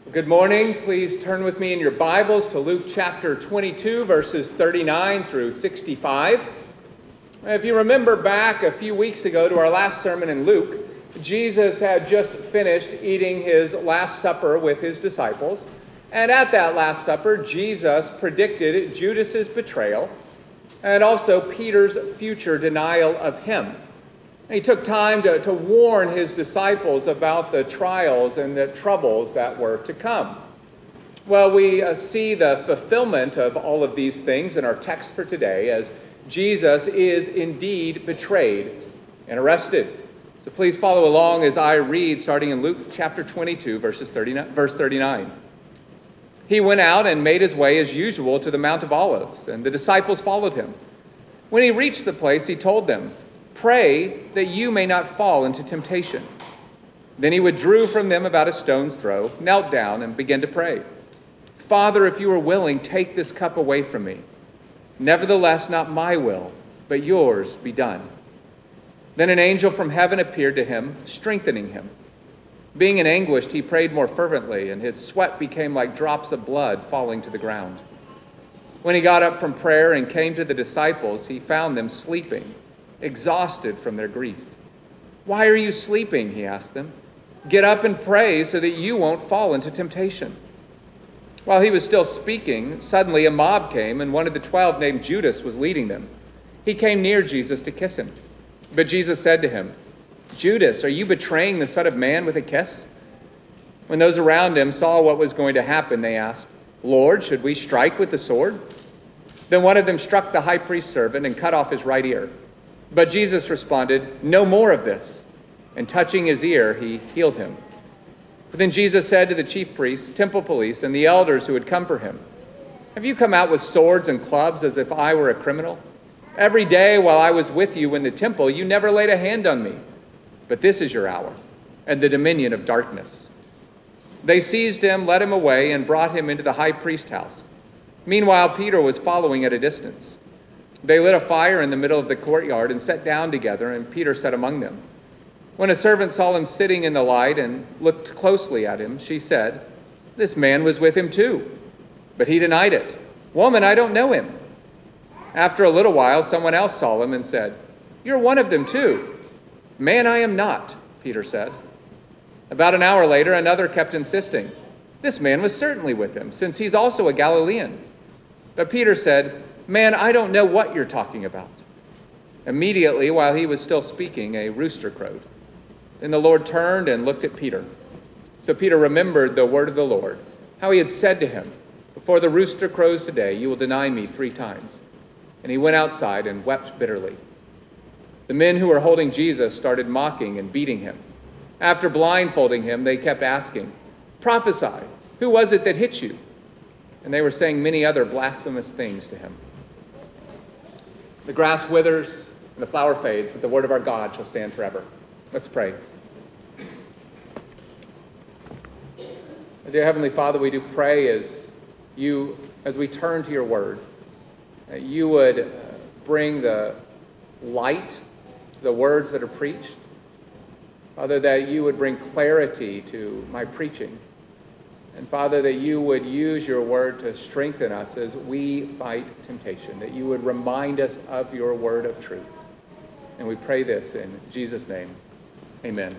Good morning. Please turn with me in your Bibles to Luke chapter 22, verses 39 through 65. If you remember back a few weeks ago to our last sermon in Luke, Jesus had just finished eating his Last Supper with his disciples. And at that Last Supper, Jesus predicted Judas's betrayal and also Peter's future denial of him. He took time to warn his disciples about the trials and the troubles that were to come. Well, we see the fulfillment of all of these things in our text for today as Jesus is indeed betrayed and arrested. So please follow along as I read, starting in Luke chapter 22, verse 39. He went out and made his way as usual to the Mount of Olives, and the disciples followed him. When he reached the place, he told them, "Pray that you may not fall into temptation." Then he withdrew from them about a stone's throw, knelt down, and began to pray. "Father, if you are willing, take this cup away from me. Nevertheless, not my will, but yours be done." Then an angel from heaven appeared to him, strengthening him. Being in anguish, he prayed more fervently, and his sweat became like drops of blood falling to the ground. When he got up from prayer and came to the disciples, he found them sleeping, exhausted from their grief. "Why are you sleeping?" he asked them. "Get up and pray so that you won't fall into temptation." While he was still speaking, suddenly a mob came, and one of the 12 named Judas was leading them. He came near Jesus to kiss him. But Jesus said to him, "Judas, are you betraying the Son of Man with a kiss?" When those around him saw what was going to happen, they asked, "Lord, should we strike with the sword?" Then one of them struck the high priest's servant and cut off his right ear. But Jesus responded, "No more of this." And touching his ear, he healed him. But then Jesus said to the chief priests, temple police, and the elders who had come for him, "Have you come out with swords and clubs as if I were a criminal? Every day while I was with you in the temple, you never laid a hand on me. But this is your hour and the dominion of darkness." They seized him, led him away, and brought him into the high priest's house. Meanwhile, Peter was following at a distance. They lit a fire in the middle of the courtyard and sat down together, and Peter sat among them. When a servant saw him sitting in the light and looked closely at him, she said, "This man was with him too." But he denied it. "Woman, I don't know him." After a little while, someone else saw him and said, "You're one of them too." "Man, I am not," Peter said. About an hour later, another kept insisting, "This man was certainly with him, since he's also a Galilean." But Peter said, "Man, I don't know what you're talking about." Immediately, while he was still speaking, a rooster crowed. Then the Lord turned and looked at Peter. So Peter remembered the word of the Lord, how he had said to him, "Before the rooster crows today, you will deny me 3 times." And he went outside and wept bitterly. The men who were holding Jesus started mocking and beating him. After blindfolding him, they kept asking, "Prophesy, who was it that hit you?" And they were saying many other blasphemous things to him. The grass withers and the flower fades, but the word of our God shall stand forever. Let's pray. Dear Heavenly Father, we do pray as we turn to your word, that you would bring the light to the words that are preached. Father, that you would bring clarity to my preaching. And Father, that you would use your word to strengthen us as we fight temptation, that you would remind us of your word of truth. And we pray this in Jesus' name. Amen.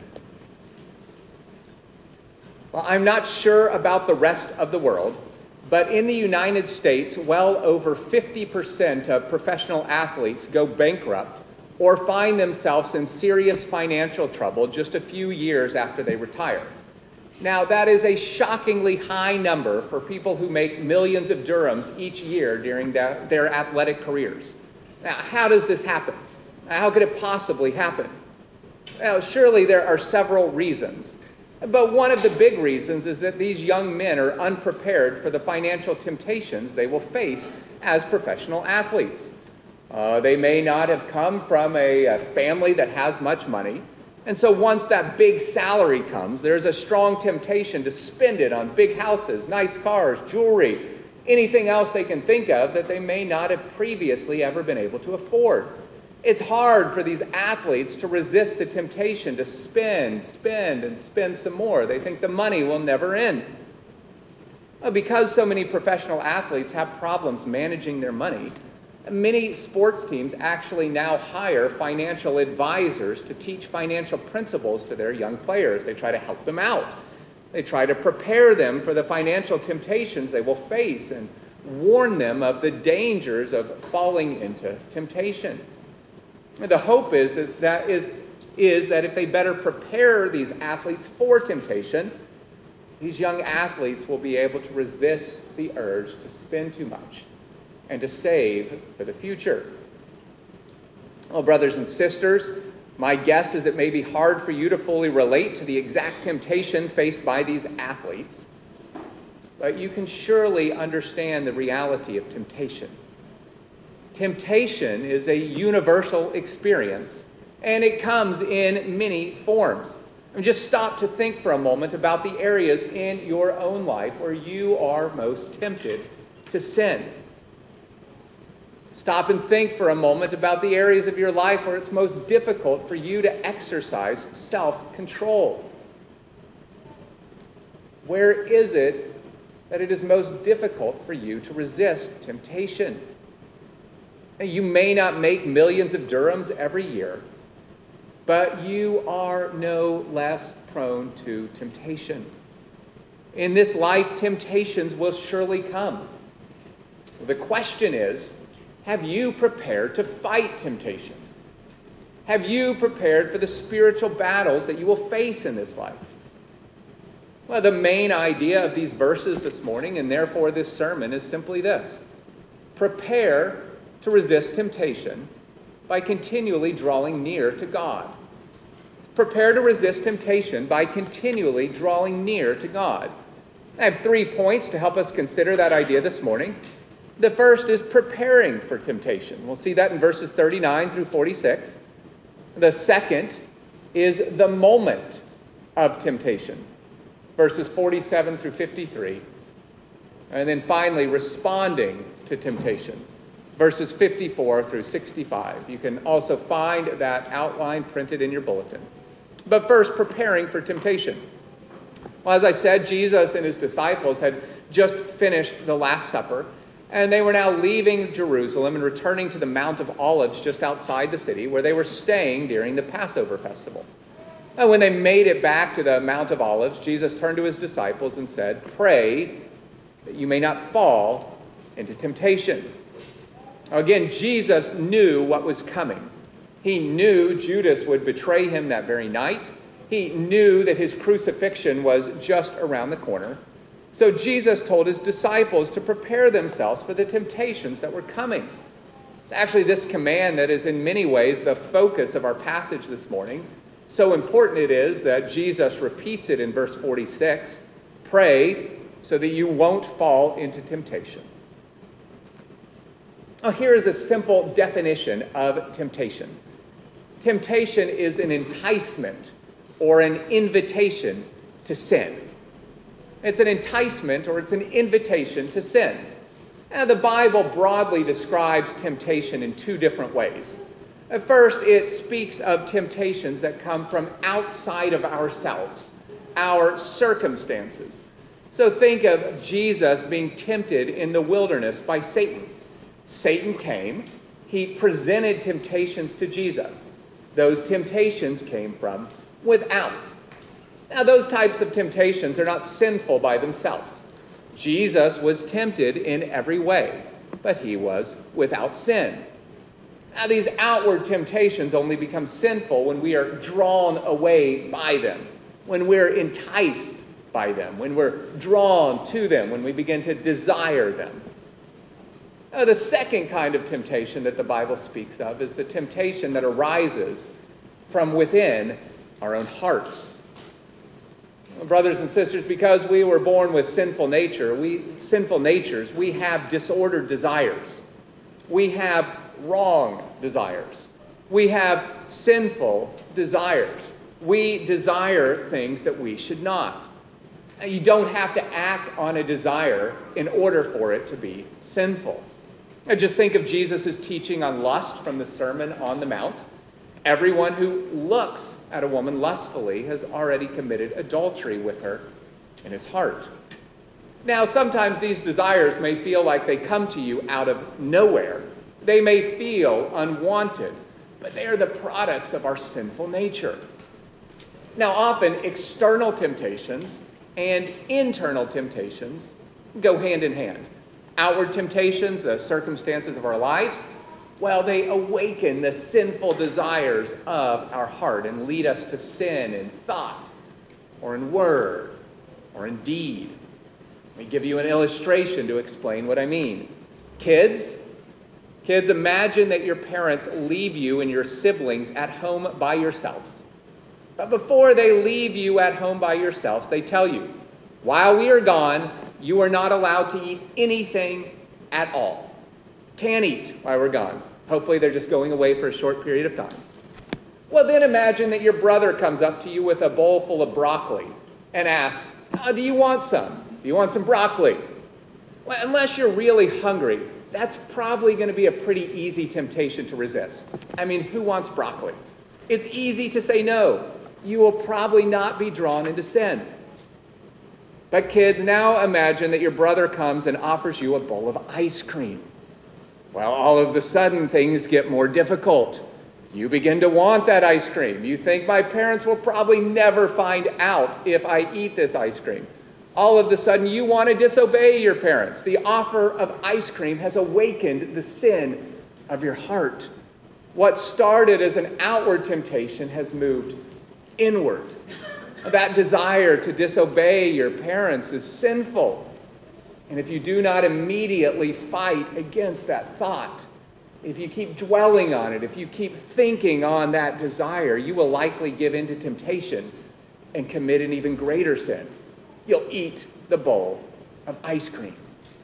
Well, I'm not sure about the rest of the world, but in the United States, well over 50% of professional athletes go bankrupt or find themselves in serious financial trouble just a few years after they retire. Now, that is a shockingly high number for people who make millions of dirhams each year during their athletic careers. Now, how does this happen? How could it possibly happen? Now, surely there are several reasons. But one of the big reasons is that these young men are unprepared for the financial temptations they will face as professional athletes. They may not have come from a family that has much money. And so once that big salary comes, there's a strong temptation to spend it on big houses, nice cars, jewelry, anything else they can think of that they may not have previously ever been able to afford. It's hard for these athletes to resist the temptation to spend some more. They think the money will never end. Because so many professional athletes have problems managing their money, many sports teams actually now hire financial advisors to teach financial principles to their young players. They try to help them out. They try to prepare them for the financial temptations they will face and warn them of the dangers of falling into temptation. The hope is that if they better prepare these athletes for temptation, these young athletes will be able to resist the urge to spend too much and to save for the future. Well, brothers and sisters, my guess is it may be hard for you to fully relate to the exact temptation faced by these athletes, but you can surely understand the reality of temptation. Temptation is a universal experience, and it comes in many forms. Just stop to think for a moment about the areas in your own life where you are most tempted to sin. Stop and think for a moment about the areas of your life where it's most difficult for you to exercise self-control. Where is it that it is most difficult for you to resist temptation? You may not make millions of dirhams every year, but you are no less prone to temptation. In this life, temptations will surely come. The question is, have you prepared to fight temptation? Have you prepared for the spiritual battles that you will face in this life? Well, the main idea of these verses this morning, and therefore this sermon, is simply this: prepare to resist temptation by continually drawing near to God. Prepare to resist temptation by continually drawing near to God. I have 3 points to help us consider that idea this morning. The first is preparing for temptation. We'll see that in verses 39 through 46. The second is the moment of temptation, verses 47 through 53. And then finally, responding to temptation, verses 54 through 65. You can also find that outline printed in your bulletin. But first, preparing for temptation. Well, as I said, Jesus and his disciples had just finished the Last Supper, and they were now leaving Jerusalem and returning to the Mount of Olives just outside the city, where they were staying during the Passover festival. And when they made it back to the Mount of Olives, Jesus turned to his disciples and said, "Pray that you may not fall into temptation." Now, again, Jesus knew what was coming. He knew Judas would betray him that very night. He knew that his crucifixion was just around the corner. So Jesus told his disciples to prepare themselves for the temptations that were coming. It's actually this command that is in many ways the focus of our passage this morning. So important it is that Jesus repeats it in verse 46. Pray so that you won't fall into temptation. Now, here is a simple definition of temptation. Temptation is an enticement or an invitation to sin. It's an enticement or it's an invitation to sin. Now, the Bible broadly describes temptation in 2 different ways. At first, it speaks of temptations that come from outside of ourselves, our circumstances. So think of Jesus being tempted in the wilderness by Satan. Satan came. He presented temptations to Jesus. Those temptations came from without. Now, those types of temptations are not sinful by themselves. Jesus was tempted in every way, but he was without sin. Now, these outward temptations only become sinful when we are drawn away by them, when we're enticed by them, when we're drawn to them, when we begin to desire them. Now, the second kind of temptation that the Bible speaks of is the temptation that arises from within our own hearts. Brothers and sisters, because we were born with sinful natures, we have disordered desires. We have wrong desires. We have sinful desires. We desire things that we should not. And you don't have to act on a desire in order for it to be sinful. Now, just think of Jesus' teaching on lust from the Sermon on the Mount. Everyone who looks at a woman lustfully has already committed adultery with her in his heart. Now, sometimes these desires may feel like they come to you out of nowhere. They may feel unwanted, but they are the products of our sinful nature. Now, often external temptations and internal temptations go hand in hand. Outward temptations, the circumstances of our lives, well, they awaken the sinful desires of our heart and lead us to sin in thought or in word or in deed. Let me give you an illustration to explain what I mean. Kids, imagine that your parents leave you and your siblings at home by yourselves. But before they leave you at home by yourselves, they tell you, while we are gone, you are not allowed to eat anything at all. Can't eat while we're gone. Hopefully they're just going away for a short period of time. Well, then imagine that your brother comes up to you with a bowl full of broccoli and asks, do you want some? Do you want some broccoli? Well, unless you're really hungry, that's probably going to be a pretty easy temptation to resist. I mean, who wants broccoli? It's easy to say no. You will probably not be drawn into sin. But kids, now imagine that your brother comes and offers you a bowl of ice cream. Well, all of a sudden, things get more difficult. You begin to want that ice cream. You think, my parents will probably never find out if I eat this ice cream. All of a sudden, you want to disobey your parents. The offer of ice cream has awakened the sin of your heart. What started as an outward temptation has moved inward. That desire to disobey your parents is sinful. And if you do not immediately fight against that thought, if you keep dwelling on it, if you keep thinking on that desire, you will likely give in to temptation and commit an even greater sin. You'll eat the bowl of ice cream.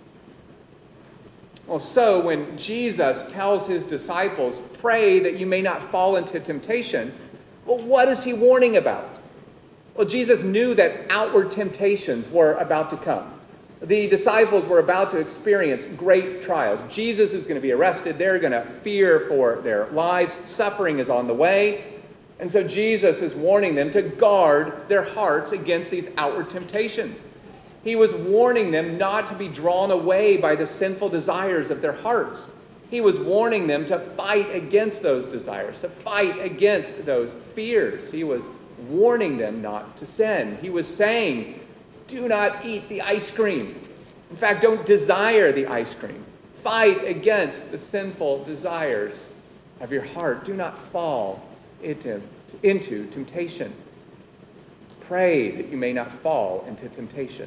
Well, so when Jesus tells his disciples, pray that you may not fall into temptation, well, what is he warning about? Well, Jesus knew that outward temptations were about to come. The disciples were about to experience great trials. Jesus is going to be arrested. They're going to fear for their lives. Suffering is on the way. And so Jesus is warning them to guard their hearts against these outward temptations. He was warning them not to be drawn away by the sinful desires of their hearts. He was warning them to fight against those desires, to fight against those fears. He was warning them not to sin. He was saying, do not eat the ice cream. In fact, don't desire the ice cream. Fight against the sinful desires of your heart. Do not fall into temptation. Pray that you may not fall into temptation.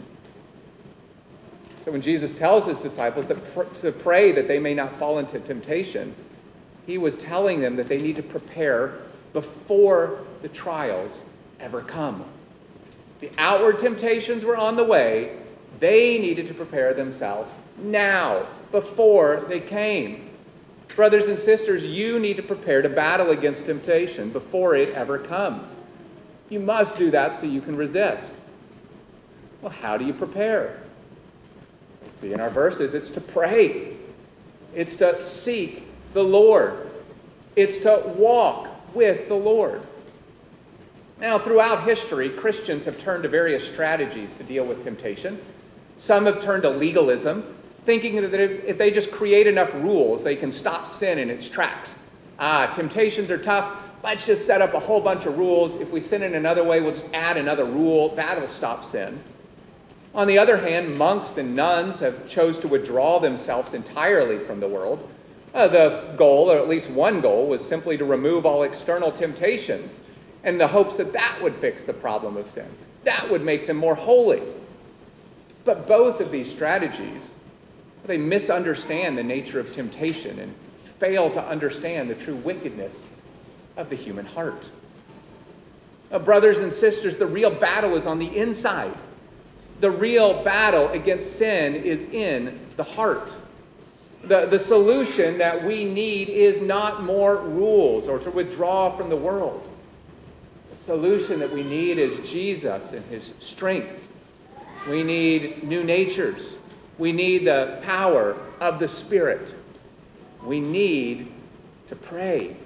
So when Jesus tells his disciples to pray that they may not fall into temptation, he was telling them that they need to prepare before the trials ever come. The outward temptations were on the way. They needed to prepare themselves now, before they came. Brothers and sisters, you need to prepare to battle against temptation before it ever comes. You must do that so you can resist. Well, how do you prepare? We'll see in our verses, it's to pray. It's to seek the Lord. It's to walk with the Lord. Now, throughout history, Christians have turned to various strategies to deal with temptation. Some have turned to legalism, thinking that if they just create enough rules, they can stop sin in its tracks. Temptations are tough. Let's just set up a whole bunch of rules. If we sin in another way, we'll just add another rule. That'll stop sin. On the other hand, monks and nuns have chose to withdraw themselves entirely from the world. The goal, or at least one goal, was simply to remove all external temptations, in the hopes that that would fix the problem of sin. That would make them more holy. But both of these strategies, they misunderstand the nature of temptation and fail to understand the true wickedness of the human heart. Brothers and sisters, the real battle is on the inside. The real battle against sin is in the heart. The solution that we need is not more rules or to withdraw from the world. The solution that we need is Jesus and his strength. We need new natures. We need the power of the Spirit. We need to pray.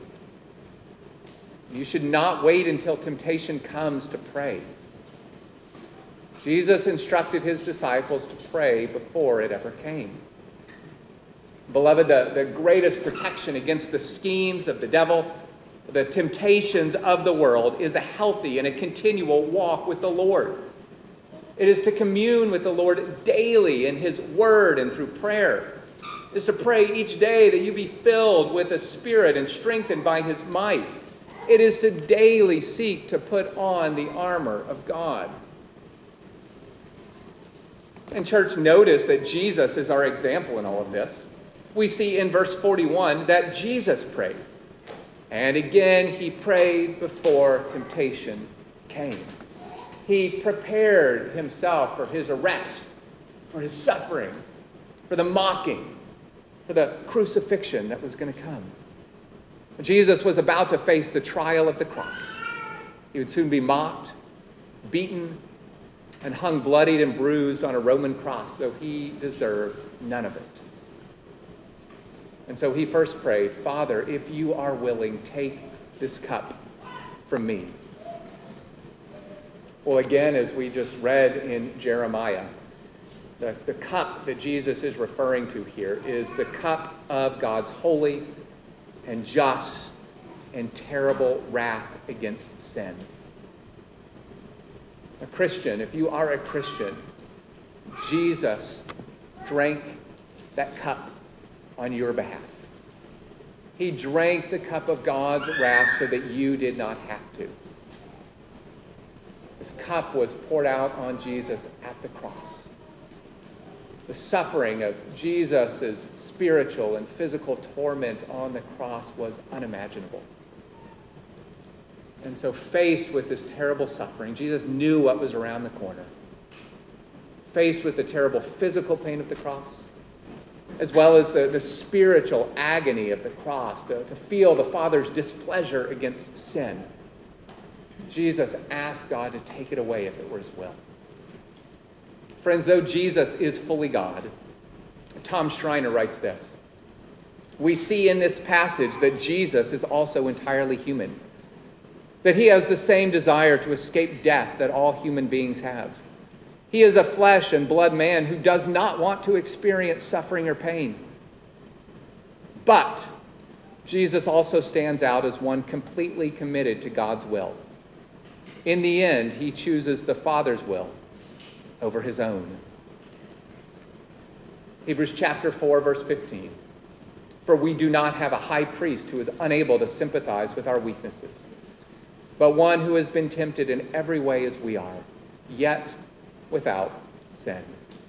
You should not wait until temptation comes to pray. Jesus instructed his disciples to pray before it ever came. Beloved, the greatest protection against the schemes of the devil, the temptations of the world, is a healthy and a continual walk with the Lord. It is to commune with the Lord daily in his word and through prayer. It is to pray each day that you be filled with the Spirit and strengthened by his might. It is to daily seek to put on the armor of God. And church, notice that Jesus is our example in all of this. We see in verse 41 that Jesus prayed. And again, he prayed before temptation came. He prepared himself for his arrest, for his suffering, for the mocking, for the crucifixion that was going to come. Jesus was about to face the trial of the cross. He would soon be mocked, beaten, and hung bloodied and bruised on a Roman cross, though he deserved none of it. And so he first prayed, Father, if you are willing, take this cup from me. Well, again, as we just read in Jeremiah, the cup that Jesus is referring to here is the cup of God's holy and just and terrible wrath against sin. A Christian, if you are a Christian, Jesus drank that cup on your behalf. He drank the cup of God's wrath so that you did not have to. This cup was poured out on Jesus at the cross. The suffering of Jesus' spiritual and physical torment on the cross was unimaginable. And so faced with this terrible suffering, Jesus knew what was around the corner. Faced with the terrible physical pain of the cross, as well as the spiritual agony of the cross, to feel the Father's displeasure against sin, Jesus asked God to take it away if it were his will. Friends, though Jesus is fully God, Tom Schreiner writes this: we see in this passage that Jesus is also entirely human, that he has the same desire to escape death that all human beings have. He is a flesh and blood man who does not want to experience suffering or pain. But Jesus also stands out as one completely committed to God's will. In the end, he chooses the Father's will over his own. Hebrews chapter 4, verse 15. For we do not have a high priest who is unable to sympathize with our weaknesses, but one who has been tempted in every way as we are, yet without sin.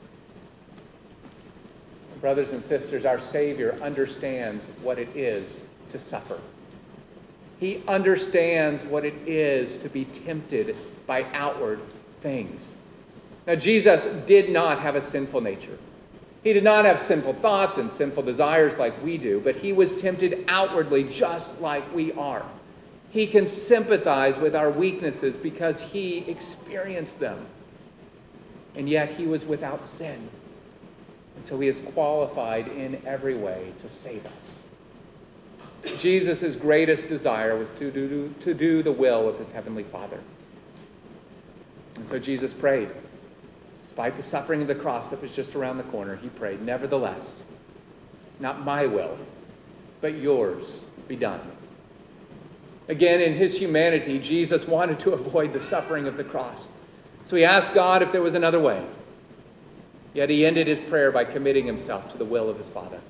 Brothers and sisters, our Savior understands what it is to suffer. He understands what it is to be tempted by outward things. Now, Jesus did not have a sinful nature. He did not have sinful thoughts and sinful desires like we do, but he was tempted outwardly just like we are. He can sympathize with our weaknesses because he experienced them. And yet he was without sin. And so he is qualified in every way to save us. Jesus' greatest desire was to do the will of his heavenly Father. And so Jesus prayed. Despite the suffering of the cross that was just around the corner, he prayed, nevertheless, not my will, but yours be done. Again, in his humanity, Jesus wanted to avoid the suffering of the cross. So he asked God if there was another way. Yet he ended his prayer by committing himself to the will of his Father.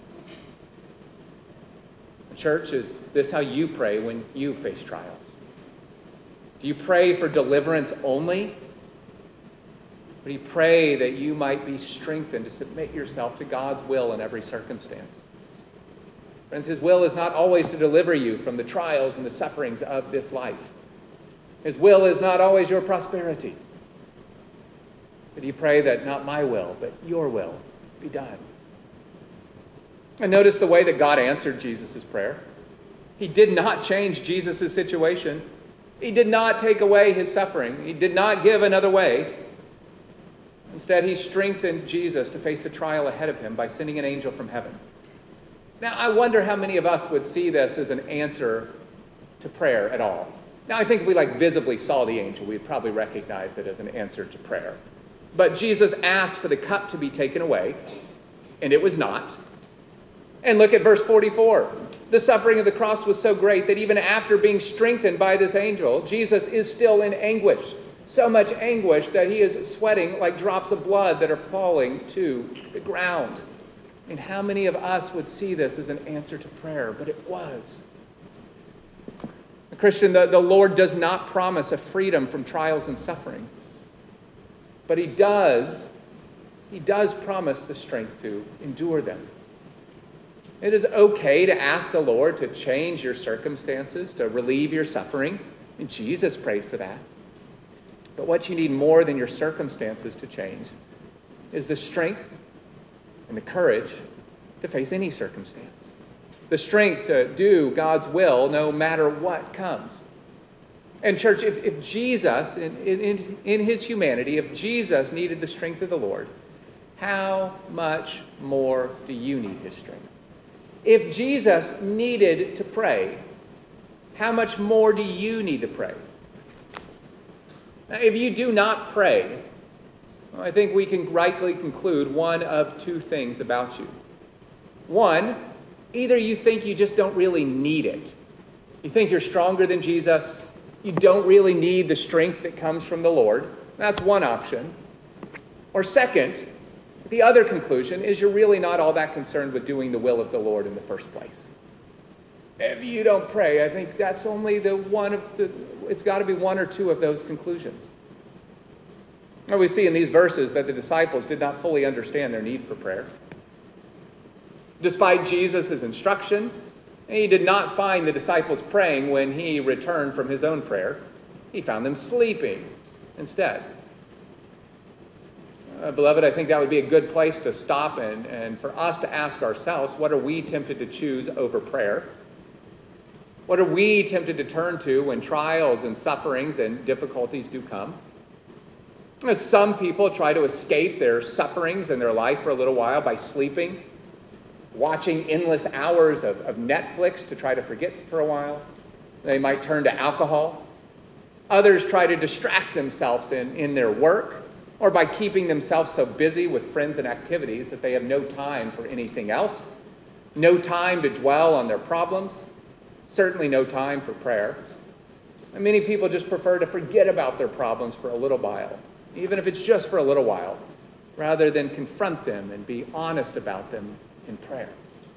Church, is this how you pray when you face trials? Do you pray for deliverance only? Or do you pray that you might be strengthened to submit yourself to God's will in every circumstance? Friends, his will is not always to deliver you from the trials and the sufferings of this life. His will is not always your prosperity. So do you pray that not my will, but your will be done? And notice the way that God answered Jesus' prayer. He did not change Jesus' situation. He did not take away his suffering. He did not give another way. Instead, he strengthened Jesus to face the trial ahead of him by sending an angel from heaven. Now, I wonder how many of us would see this as an answer to prayer at all. Now, I think if we visibly saw the angel, we'd probably recognize it as an answer to prayer. But Jesus asked for the cup to be taken away, and it was not. And look at verse 44. The suffering of the cross was so great that even after being strengthened by this angel, Jesus is still in anguish. So much anguish that he is sweating like drops of blood that are falling to the ground. And how many of us would see this as an answer to prayer? But it was. Christian, the Lord does not promise a freedom from trials and suffering. But he does promise the strength to endure them. It is okay to ask the Lord to change your circumstances, to relieve your suffering. And Jesus prayed for that. But what you need more than your circumstances to change is the strength and the courage to face any circumstance. The strength to do God's will no matter what comes. And church, if Jesus, in his humanity, if Jesus needed the strength of the Lord, how much more do you need his strength? If Jesus needed to pray, how much more do you need to pray? Now, if you do not pray, well, I think we can rightly conclude one of two things about you. One, either you think you just don't really need it. You think you're stronger than Jesus. You don't really need the strength that comes from the Lord. That's one option. Or second, the other conclusion is you're really not all that concerned with doing the will of the Lord in the first place. If you don't pray, I think that's only it's got to be one or two of those conclusions. Now we see in these verses that the disciples did not fully understand their need for prayer. Despite Jesus' instruction, he did not find the disciples praying when he returned from his own prayer. He found them sleeping instead. Beloved, I think that would be a good place to stop and for us to ask ourselves, what are we tempted to choose over prayer? What are we tempted to turn to when trials and sufferings and difficulties do come? Some people try to escape their sufferings in their life for a little while by sleeping, watching endless hours of Netflix to try to forget for a while. They might turn to alcohol. Others try to distract themselves in their work or by keeping themselves so busy with friends and activities that they have no time for anything else, no time to dwell on their problems, certainly no time for prayer. And many people just prefer to forget about their problems for a little while, even if it's just for a little while, rather than confront them and be honest about them in prayer.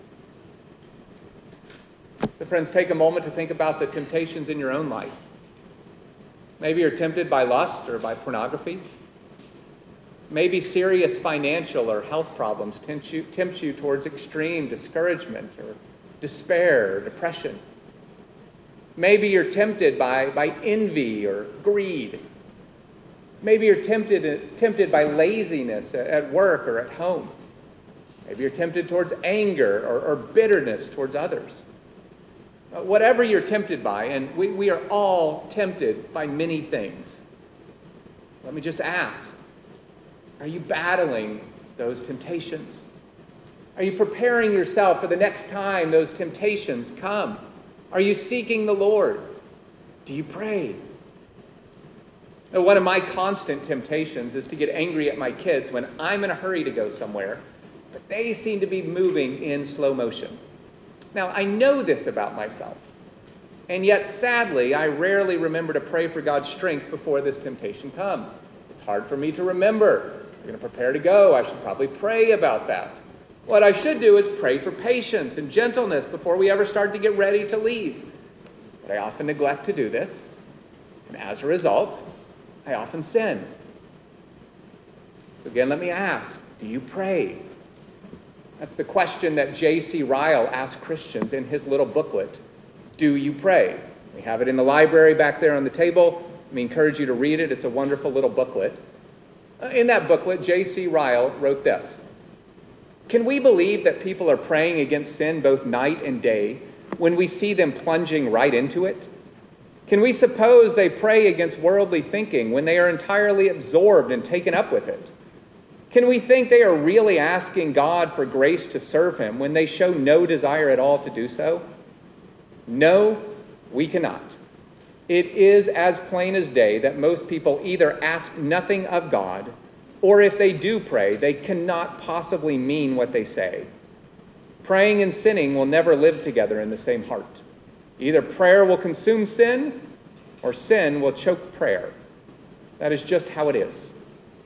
So friends, take a moment to think about the temptations in your own life. Maybe you're tempted by lust or by pornography. Maybe serious financial or health problems tempt you towards extreme discouragement or despair or depression. Maybe you're tempted by envy or greed. Maybe you're tempted by laziness at work or at home. Maybe you're tempted towards anger or bitterness towards others. Whatever you're tempted by, and we are all tempted by many things. Let me just ask, are you battling those temptations? Are you preparing yourself for the next time those temptations come? Are you seeking the Lord? Do you pray? One of my constant temptations is to get angry at my kids when I'm in a hurry to go somewhere, but they seem to be moving in slow motion. Now, I know this about myself, and yet sadly, I rarely remember to pray for God's strength before this temptation comes. It's hard for me to remember. I'm going to prepare to go. I should probably pray about that. What I should do is pray for patience and gentleness before we ever start to get ready to leave. But I often neglect to do this, and as a result, I often sin. So again, let me ask, do you pray? That's the question that J.C. Ryle asked Christians in his little booklet, Do You Pray? We have it in the library back there on the table. We encourage you to read it. It's a wonderful little booklet. In that booklet, J.C. Ryle wrote this: Can we believe that people are praying against sin both night and day when we see them plunging right into it? Can we suppose they pray against worldly thinking when they are entirely absorbed and taken up with it? Can we think they are really asking God for grace to serve him when they show no desire at all to do so? No, we cannot. It is as plain as day that most people either ask nothing of God Or if they do pray, they cannot possibly mean what they say. Praying and sinning will never live together in the same heart. Either prayer will consume sin, or sin will choke prayer. That is just how it is.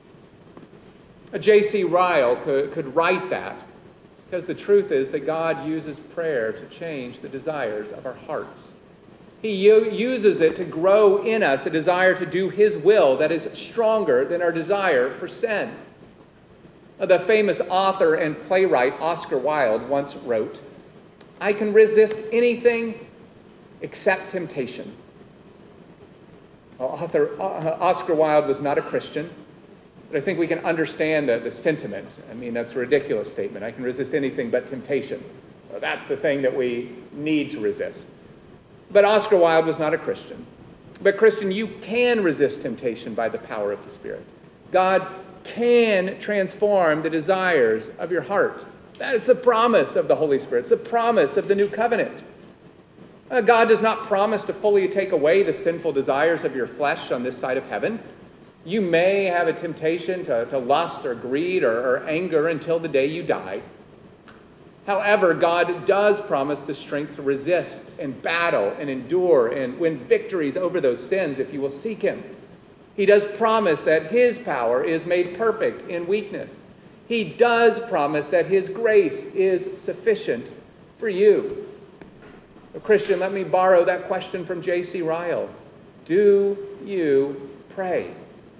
J.C. Ryle could write that, because the truth is that God uses prayer to change the desires of our hearts. He uses it to grow in us a desire to do His will that is stronger than our desire for sin. The famous author and playwright Oscar Wilde once wrote, "I can resist anything except temptation." Well, author Oscar Wilde was not a Christian, but I think we can understand the sentiment. I mean, that's a ridiculous statement. I can resist anything but temptation. Well, that's the thing that we need to resist. But Oscar Wilde was not a Christian. But Christian, you can resist temptation by the power of the Spirit. God can transform the desires of your heart. That is the promise of the Holy Spirit. It's the promise of the new covenant. God does not promise to fully take away the sinful desires of your flesh on this side of heaven. You may have a temptation to lust or greed or anger until the day you die. However, God does promise the strength to resist and battle and endure and win victories over those sins if you will seek Him. He does promise that His power is made perfect in weakness. He does promise that His grace is sufficient for you. Christian, let me borrow that question from J.C. Ryle. Do you pray?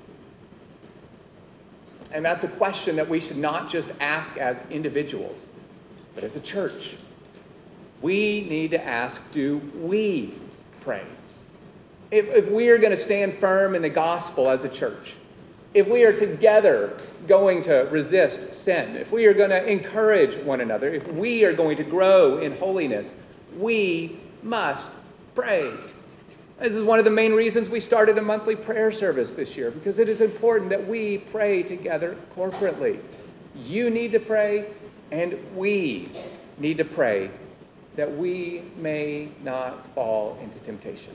And that's a question that we should not just ask as individuals, but as a church. We need to ask, do we pray? If we are going to stand firm in the gospel as a church, if we are together going to resist sin, if we are going to encourage one another, if we are going to grow in holiness, we must pray. This is one of the main reasons we started a monthly prayer service this year, because it is important that we pray together corporately. You need to pray, and we need to pray that we may not fall into temptation.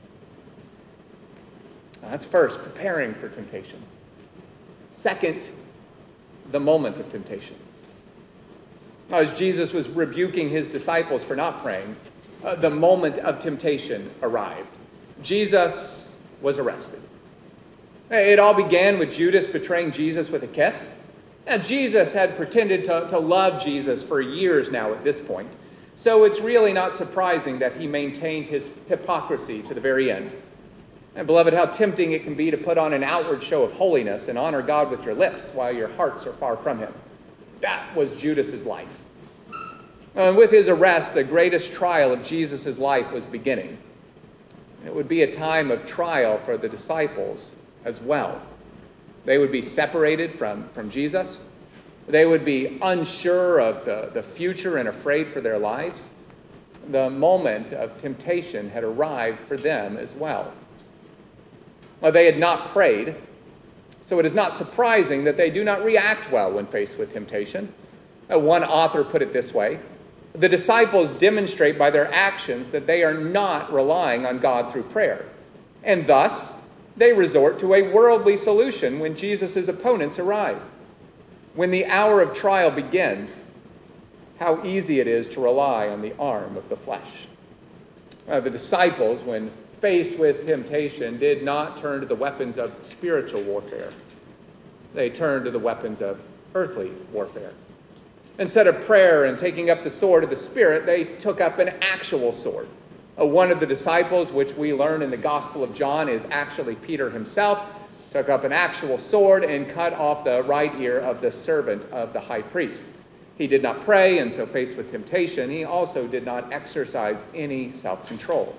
That's first, preparing for temptation. Second, the moment of temptation. Now, as Jesus was rebuking His disciples for not praying, the moment of temptation arrived. Jesus was arrested. It all began with Judas betraying Jesus with a kiss. Now, Jesus had pretended to love Jesus for years now at this point, so it's really not surprising that he maintained his hypocrisy to the very end. And beloved, how tempting it can be to put on an outward show of holiness and honor God with your lips while your hearts are far from Him. That was Judas's life. With his arrest, the greatest trial of Jesus' life was beginning. It would be a time of trial for the disciples as well. They would be separated from Jesus. They would be unsure of the future and afraid for their lives. The moment of temptation had arrived for them as well. Well, they had not prayed, so it is not surprising that they do not react well when faced with temptation. One author put it this way: the disciples demonstrate by their actions that they are not relying on God through prayer, and thus they resort to a worldly solution when Jesus' opponents arrive. When the hour of trial begins, how easy it is to rely on the arm of the flesh. The disciples, when faced with temptation, did not turn to the weapons of spiritual warfare. They turned to the weapons of earthly warfare. Instead of prayer and taking up the sword of the Spirit, they took up an actual sword. One of the disciples, which we learn in the Gospel of John is actually Peter himself, took up an actual sword and cut off the right ear of the servant of the high priest. He did not pray, and so faced with temptation, he also did not exercise any self-control.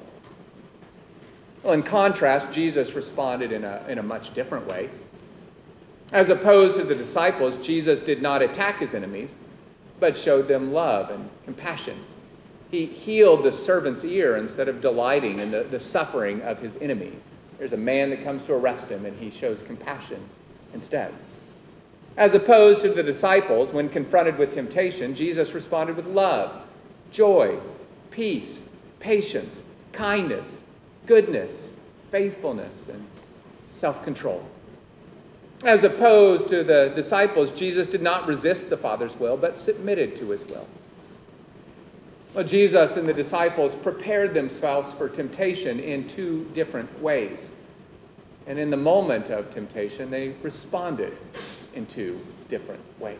Well, in contrast, Jesus responded in a much different way. As opposed to the disciples, Jesus did not attack his enemies, but showed them love and compassion. He healed the servant's ear instead of delighting in the suffering of his enemy. There's a man that comes to arrest him, and he shows compassion instead. As opposed to the disciples, when confronted with temptation, Jesus responded with love, joy, peace, patience, kindness, goodness, faithfulness, and self-control. As opposed to the disciples, Jesus did not resist the Father's will, but submitted to his will. Well, Jesus and the disciples prepared themselves for temptation in two different ways. And in the moment of temptation, they responded in two different ways.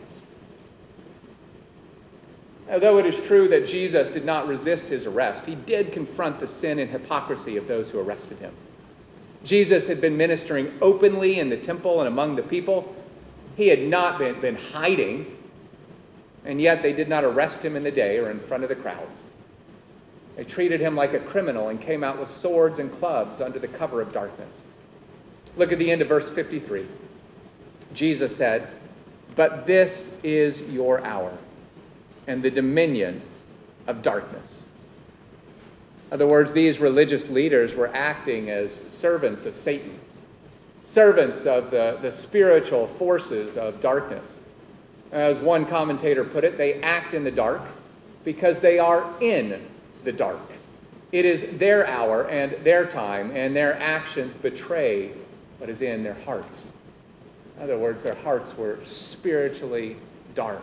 Though it is true that Jesus did not resist his arrest, he did confront the sin and hypocrisy of those who arrested him. Jesus had been ministering openly in the temple and among the people. He had not been hiding, and yet they did not arrest him in the day or in front of the crowds. They treated him like a criminal and came out with swords and clubs under the cover of darkness. Look at the end of verse 53. Jesus said, "But this is your hour and the dominion of darkness." In other words, these religious leaders were acting as servants of Satan, servants of the spiritual forces of darkness. As one commentator put it, they act in the dark because they are in the dark. It is their hour and their time, and their actions betray what is in their hearts. In other words, their hearts were spiritually dark.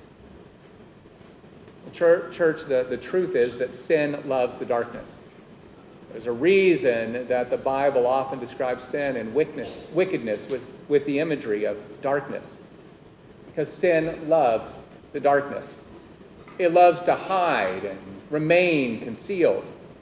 Church, the truth is that sin loves the darkness. There's a reason that the Bible often describes sin and wickedness with the imagery of darkness. Because sin loves the darkness. It loves to hide and remain concealed.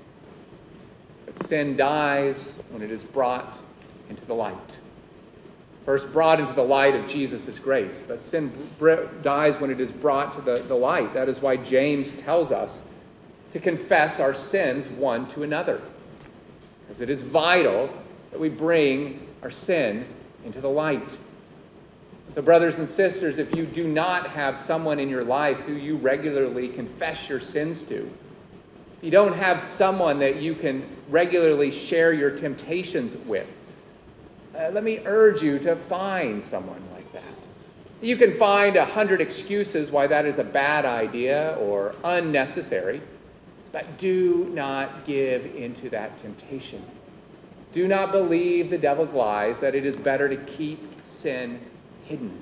But sin dies when it is brought into the light. First brought into the light of Jesus' grace, but sin dies when it is brought to the light. That is why James tells us to confess our sins one to another, because it is vital that we bring our sin into the light. So brothers and sisters, if you do not have someone in your life who you regularly confess your sins to, if you don't have someone that you can regularly share your temptations with, let me urge you to find someone like that. You can find 100 excuses why that is a bad idea or unnecessary, but do not give into that temptation. Do not believe the devil's lies that it is better to keep sin hidden.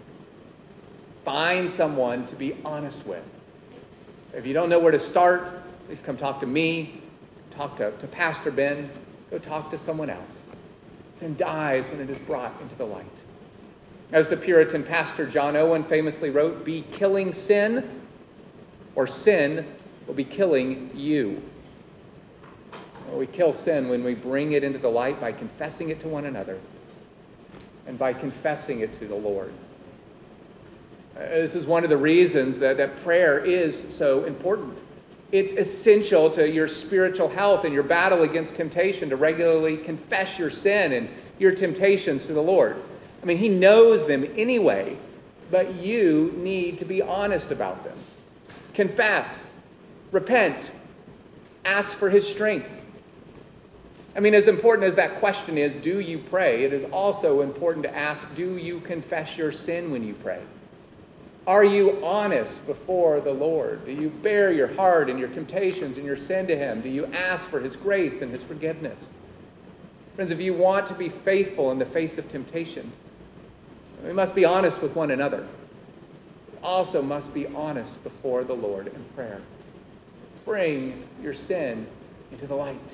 Find someone to be honest with. If you don't know where to start, please come talk to me, talk to Pastor Ben, go talk to someone else. Sin dies when it is brought into the light. As the Puritan pastor John Owen famously wrote, "Be killing sin, or sin will be killing you." Well, we kill sin when we bring it into the light by confessing it to one another and by confessing it to the Lord. This is one of the reasons that prayer is so important. It's essential to your spiritual health and your battle against temptation to regularly confess your sin and your temptations to the Lord. I mean, he knows them anyway, but you need to be honest about them. Confess, repent, ask for his strength. I mean, as important as that question is, do you pray? It is also important to ask, do you confess your sin when you pray? Are you honest before the Lord? Do you bear your heart and your temptations and your sin to him? Do you ask for his grace and his forgiveness? Friends, if you want to be faithful in the face of temptation, we must be honest with one another. We also must be honest before the Lord in prayer. Bring your sin into the light.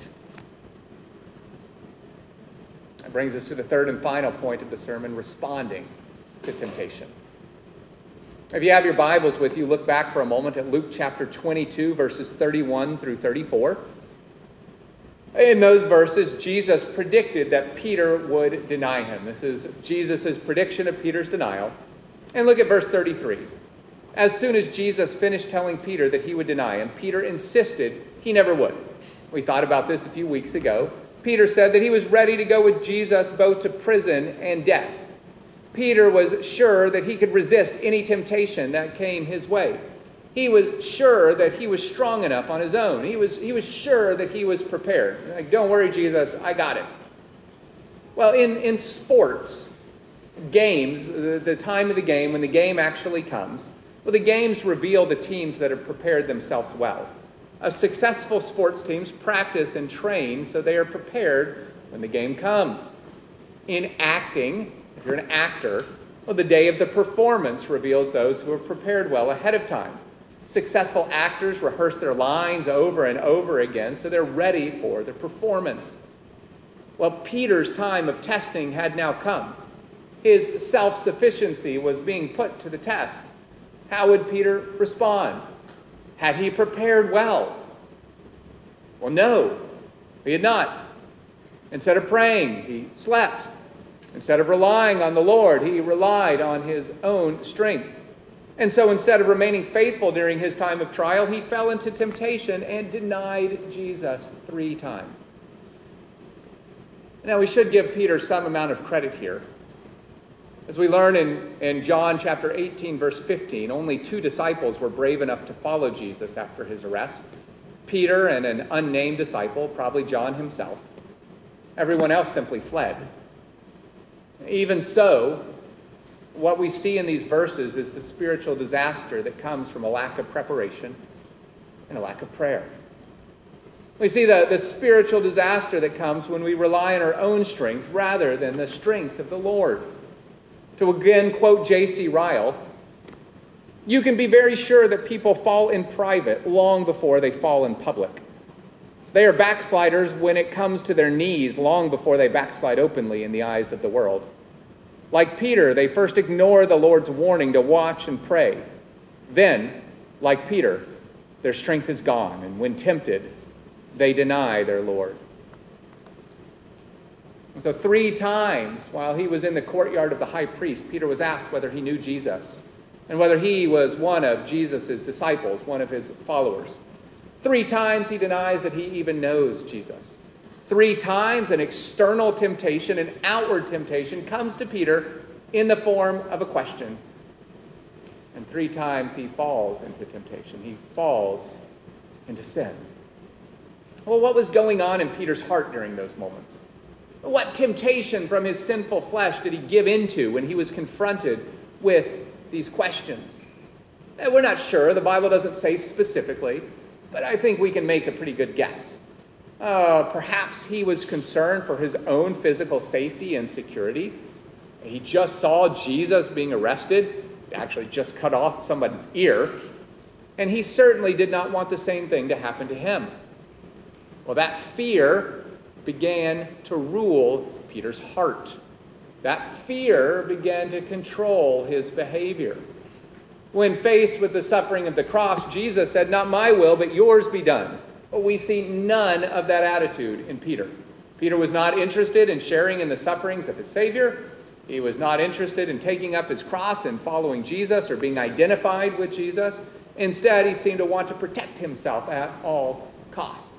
That brings us to the third and final point of the sermon, responding to temptation. If you have your Bibles with you, look back for a moment at Luke chapter 22, verses 31 through 34. In those verses, Jesus predicted that Peter would deny him. This is Jesus' prediction of Peter's denial. And look at verse 33. As soon as Jesus finished telling Peter that he would deny him, Peter insisted he never would. We thought about this a few weeks ago. Peter said that he was ready to go with Jesus both to prison and death. Peter was sure that he could resist any temptation that came his way. He was sure that he was strong enough on his own. He was sure that he was prepared. Like, don't worry, Jesus, I got it. Well, in sports, games, the time of the game, when the game actually comes, well, the games reveal the teams that have prepared themselves well. Successful sports teams practice and train so they are prepared when the game comes. In acting, If you're an actor, well, the day of the performance reveals those who have prepared well ahead of time. Successful actors rehearse their lines over and over again so they're ready for the performance. Well, Peter's time of testing had now come. His self-sufficiency was being put to the test. How would Peter respond? Had he prepared well? Well, no, he had not. Instead of praying, he slept. Instead of relying on the Lord, he relied on his own strength. And so instead of remaining faithful during his time of trial, he fell into temptation and denied Jesus 3 times. Now, we should give Peter some amount of credit here. As we learn in John chapter 18, verse 15, only 2 disciples were brave enough to follow Jesus after his arrest. Peter and an unnamed disciple, probably John himself. Everyone else simply fled. Even so, what we see in these verses is the spiritual disaster that comes from a lack of preparation and a lack of prayer. We see the spiritual disaster that comes when we rely on our own strength rather than the strength of the Lord. To again quote J.C. Ryle, you can be very sure that people fall in private long before they fall in public. They are backsliders when it comes to their knees long before they backslide openly in the eyes of the world. Like Peter, they first ignore the Lord's warning to watch and pray. Then, like Peter, their strength is gone, and when tempted, they deny their Lord. And so 3 times while he was in the courtyard of the high priest, Peter was asked whether he knew Jesus and whether he was one of Jesus' disciples, one of his followers. 3 times he denies that he even knows Jesus. 3 times an external temptation, an outward temptation, comes to Peter in the form of a question. And 3 times he falls into temptation. He falls into sin. Well, what was going on in Peter's heart during those moments? What temptation from his sinful flesh did he give into when he was confronted with these questions? We're not sure. The Bible doesn't say specifically, but I think we can make a pretty good guess. Perhaps he was concerned for his own physical safety and security. He just saw Jesus being arrested, actually just cut off somebody's ear, and he certainly did not want the same thing to happen to him. Well, that fear began to rule Peter's heart. That fear began to control his behavior. When faced with the suffering of the cross, Jesus said, "Not my will, but yours be done." But we see none of that attitude in Peter. Peter was not interested in sharing in the sufferings of his Savior. He was not interested in taking up his cross and following Jesus or being identified with Jesus. Instead, he seemed to want to protect himself at all costs.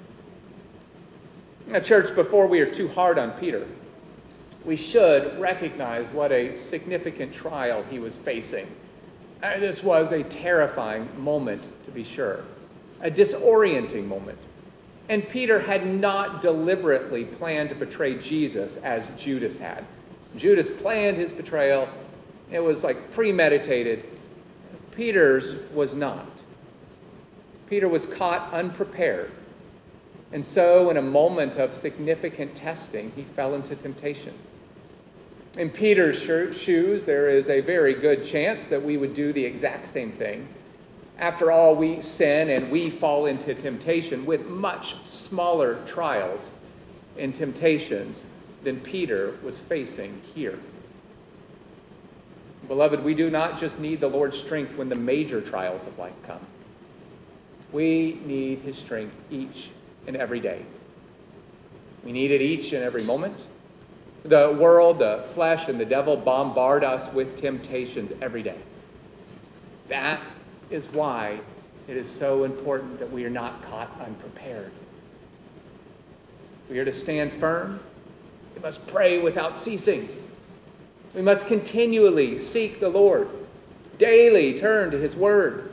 Now, church, before we are too hard on Peter, we should recognize what a significant trial he was facing. This was a terrifying moment, to be sure. A disorienting moment. And Peter had not deliberately planned to betray Jesus as Judas had. Judas planned his betrayal. It was like premeditated. Peter's was not. Peter was caught unprepared. And so, in a moment of significant testing, he fell into temptation. In Peter's shoes, there is a very good chance that we would do the exact same thing. After all, we sin and we fall into temptation with much smaller trials and temptations than Peter was facing here. Beloved, we do not just need the Lord's strength when the major trials of life come. We need his strength each and every day. We need it each and every moment. The world, the flesh, and the devil bombard us with temptations every day. That is why it is so important that we are not caught unprepared. We are to stand firm. We must pray without ceasing. We must continually seek the Lord. Daily turn to his word.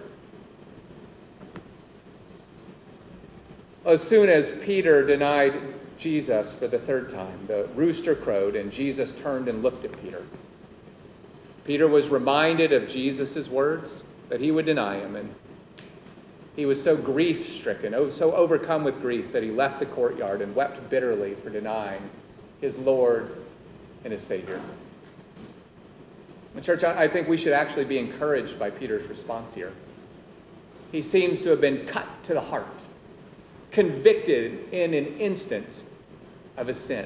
As soon as Peter denied Jesus for the 3rd time, the rooster crowed and Jesus turned and looked at Peter. Peter was reminded of Jesus' words that he would deny him, and he was so grief-stricken, so overcome with grief that he left the courtyard and wept bitterly for denying his Lord and his Savior. Church, I think we should actually be encouraged by Peter's response here. He seems to have been cut to the heart, convicted in an instant of his sin.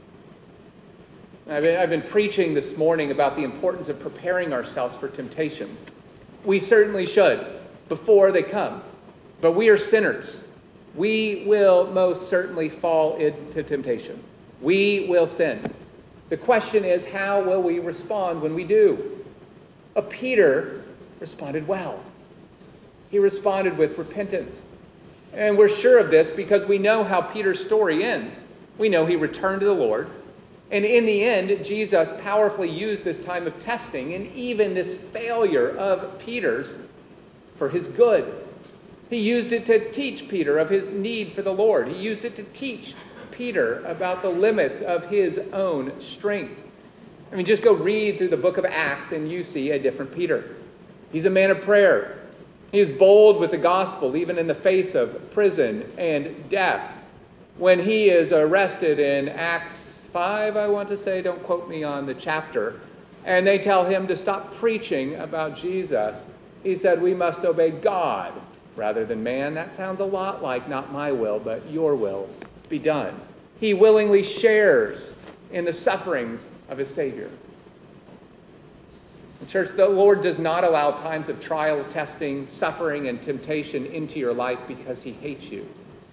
I've been preaching this morning about the importance of preparing ourselves for temptations. We certainly should, before they come. But we are sinners. We will most certainly fall into temptation. We will sin. The question is, how will we respond when we do? Peter responded well. He responded with repentance. And we're sure of this because we know how Peter's story ends. We know he returned to the Lord. And in the end, Jesus powerfully used this time of testing and even this failure of Peter's for his good. He used it to teach Peter of his need for the Lord. He used it to teach Peter about the limits of his own strength. I mean, just go read through the book of Acts and you see a different Peter. He's a man of prayer. He is bold with the gospel, even in the face of prison and death. When he is arrested in Acts 5, I want to say, don't quote me on the chapter, and they tell him to stop preaching about Jesus, he said, we must obey God rather than man. That sounds a lot like not my will, but your will be done. He willingly shares in the sufferings of his Savior. Church, the Lord does not allow times of trial, testing, suffering, and temptation into your life because he hates you.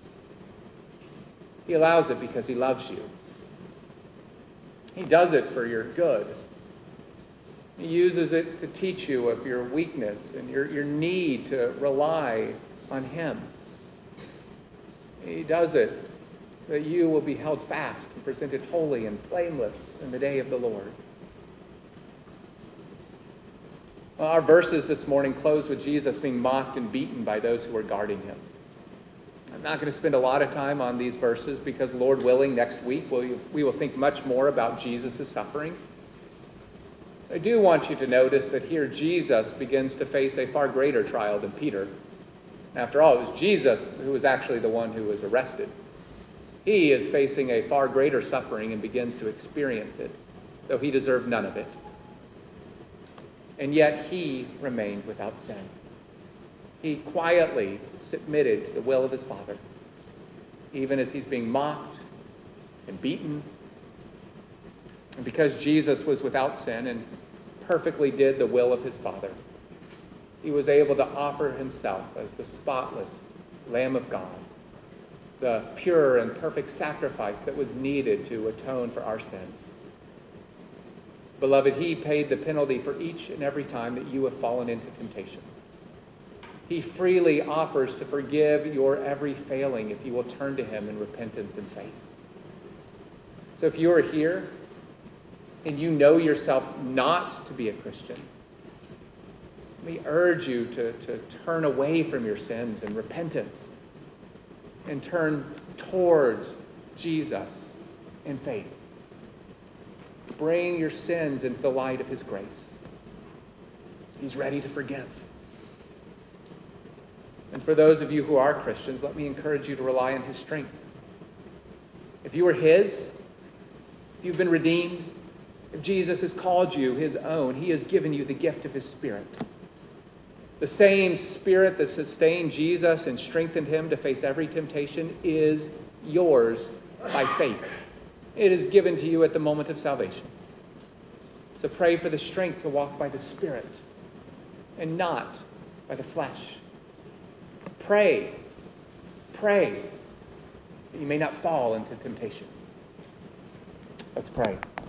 He allows it because he loves you. He does it for your good. He uses it to teach you of your weakness and your need to rely on him. He does it so that you will be held fast and presented holy and blameless in the day of the Lord. Well, our verses this morning close with Jesus being mocked and beaten by those who are guarding him. I'm not going to spend a lot of time on these verses because, Lord willing, next week we will think much more about Jesus' suffering. I do want you to notice that here Jesus begins to face a far greater trial than Peter. After all, it was Jesus who was actually the one who was arrested. He is facing a far greater suffering and begins to experience it, though he deserved none of it. And yet he remained without sin. He quietly submitted to the will of his Father, even as he's being mocked and beaten. And because Jesus was without sin and perfectly did the will of his Father, he was able to offer himself as the spotless Lamb of God, the pure and perfect sacrifice that was needed to atone for our sins. Beloved, he paid the penalty for each and every time that you have fallen into temptation. He freely offers to forgive your every failing if you will turn to him in repentance and faith. So if you are here and you know yourself not to be a Christian, let me urge you to turn away from your sins in repentance and turn towards Jesus in faith. Bring your sins into the light of his grace. He's ready to forgive. And for those of you who are Christians, let me encourage you to rely on his strength. If you are his, if you've been redeemed, if Jesus has called you his own, he has given you the gift of his Spirit. The same Spirit that sustained Jesus and strengthened him to face every temptation is yours by faith. It is given to you at the moment of salvation. So pray for the strength to walk by the Spirit and not by the flesh. Pray that you may not fall into temptation. Let's pray.